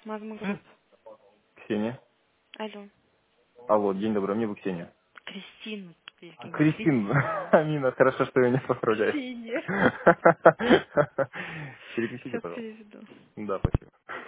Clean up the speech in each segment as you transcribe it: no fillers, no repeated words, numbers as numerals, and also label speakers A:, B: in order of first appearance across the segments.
A: Магма Групп.
B: Ксения.
A: Алло.
B: Алло, день добрый, мне бы Ксения.
A: Кристина. Я говорю,
B: Кристин,
A: Кристина.
B: Амина, хорошо, что я не поправляюсь.
A: Ксения.
B: Переключите,
A: Сейчас
B: пожалуйста.
A: переведу.
B: Да, спасибо.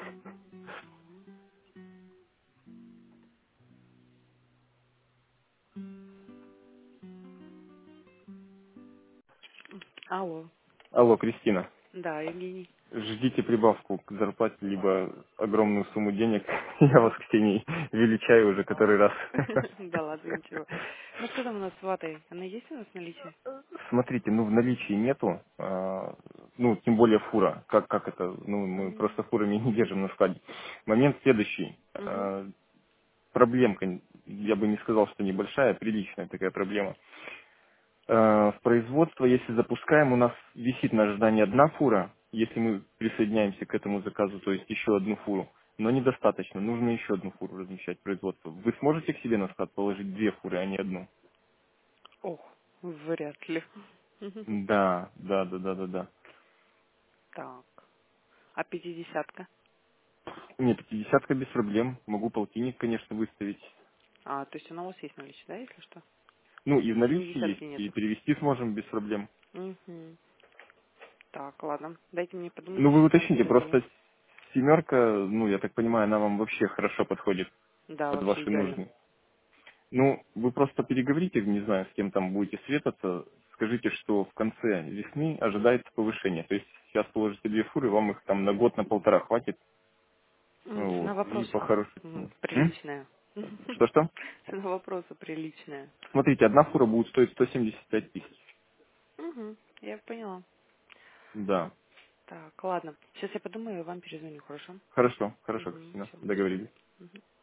A: Алло.
B: Алло, Кристина.
A: Да, Евгений.
B: Ждите прибавку к зарплате, либо огромную сумму денег. Я вас, Ксенией, величаю уже который раз.
A: Да ладно, ничего. Ну что там у нас с ватой? Она есть у нас в наличии?
B: Смотрите, ну в наличии нету, ну тем более фура. Как это? Ну мы
A: Угу.
B: просто фурами не держим на складе. Момент следующий.
A: Угу.
B: Проблемка, я бы не сказал, что небольшая, приличная такая проблема. В производство, если запускаем, у нас висит на ожидании одна фура, если мы присоединяемся к этому заказу, то есть еще одну фуру. Но недостаточно, нужно еще одну фуру размещать в производство. Вы сможете к себе на склад положить две фуры, а не одну?
A: Ох, вряд ли. Мгм.
B: Да.
A: Так. А пятидесятка?
B: Нет, 50 без проблем. Могу полтинник, конечно, выставить.
A: А, то есть она у вас есть в наличии, да, если что?
B: Ну, и в наличии есть,
A: 70
B: и
A: нету.
B: перевести сможем без проблем.
A: Угу. Так, ладно. Дайте мне подумать,
B: Ну, вы
A: сейчас вам
B: уточните,
A: перезвоню.
B: просто семерка, ну, я так понимаю, она вам вообще хорошо подходит
A: Да,
B: под
A: вообще
B: ваши
A: идеально.
B: нужды. Ну, вы просто переговорите, не знаю, с кем там будете светаться, скажите, что в конце весны ожидается повышение. То есть сейчас положите две фуры, вам их там на год, на полтора хватит.
A: Цена
B: Вот, и по
A: вопроса
B: хорошему.
A: приличная.
B: Что-что?
A: Цена вопроса приличная.
B: Смотрите, одна фура будет стоить 175 тысяч.
A: Угу, я поняла.
B: Да.
A: Так, ладно. Сейчас я подумаю и вам перезвоню, хорошо?
B: Хорошо,
A: Угу,
B: Кристина.
A: все, до
B: Договорились.
A: свидания. Мгм.